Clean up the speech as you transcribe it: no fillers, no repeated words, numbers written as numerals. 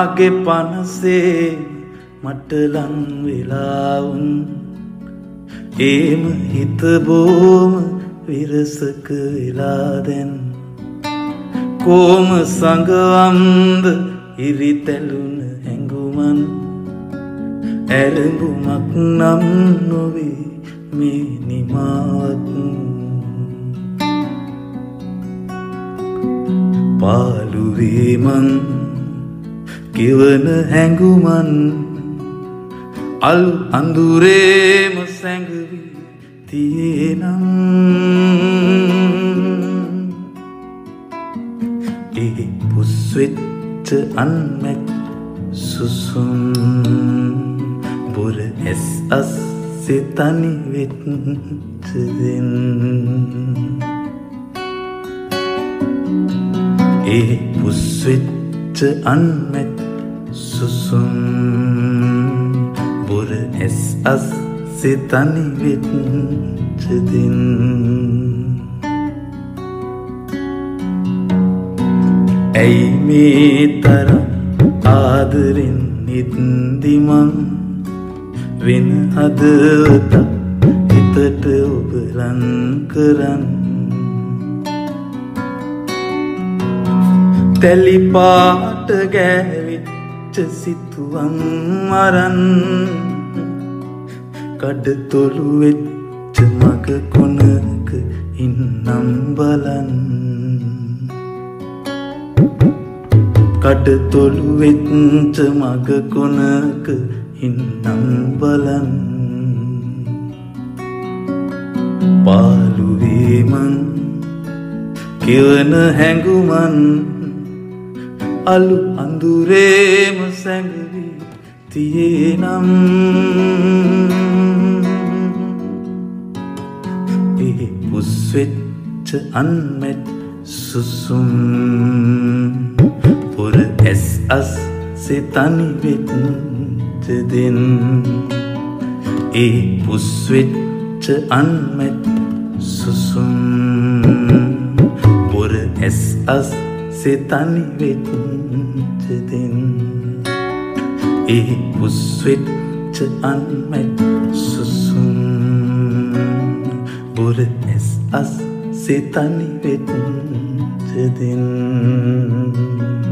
මාගේ පනසේ මට ලං වෙලා වුන් ඒම හිත බොම විරසක වෙලා දැන් කොම සඟවම්ද ඉරිතැලුන හැඟුමන් ඇරඹුමක් නම් නොවේ මේ නිමාවක් පාළුවේ මං කිවන හැඟුමන් අලු අඳුරේම සැඟවී තියෙනම් ඒ පුස්වෙච්ච අන්මැත් සුසුම් බොර ඇස් අස්සේ තනි වෙච්ච දෙන් ඒ පුස්වෙච්ච අන්මැත් සුසුම් බොර ඇස් අස්සේ තනි වෙච්ච දෙන් ඇයි මේ තරම් ආදරෙන් නිදිමන් වෙන හදවතක් හිතට ඔබ ලං කරන් තැලි පාට ගෑවිච්ච සිතුවම් අරන් කඩතොළු වෙච්ච මග කොනක ඉන්නම් බලන් කඩතොළු වෙච්ච මග කොනක ඉන්නම් බලන් පාළුවේ මං කිවන හැඟුමන් අලු අඳුරේම සැඟවී තියෙනම් ඒ පුස්වෙච්ච අන්මැත් සුසුම් පොර ඇස් අස්සේ තනි වෙච්ච දෙන් ඒ පුස්වෙච්ච අන්මැත් සුසුම් පොර ඇස් අස්සේ තනි වෙච්ච දෙන් ඒ පුස්වෙච්ච අන්මැත් සුසුම් බොර ඇස් අස්සේ තනි වෙච්ච දෙන්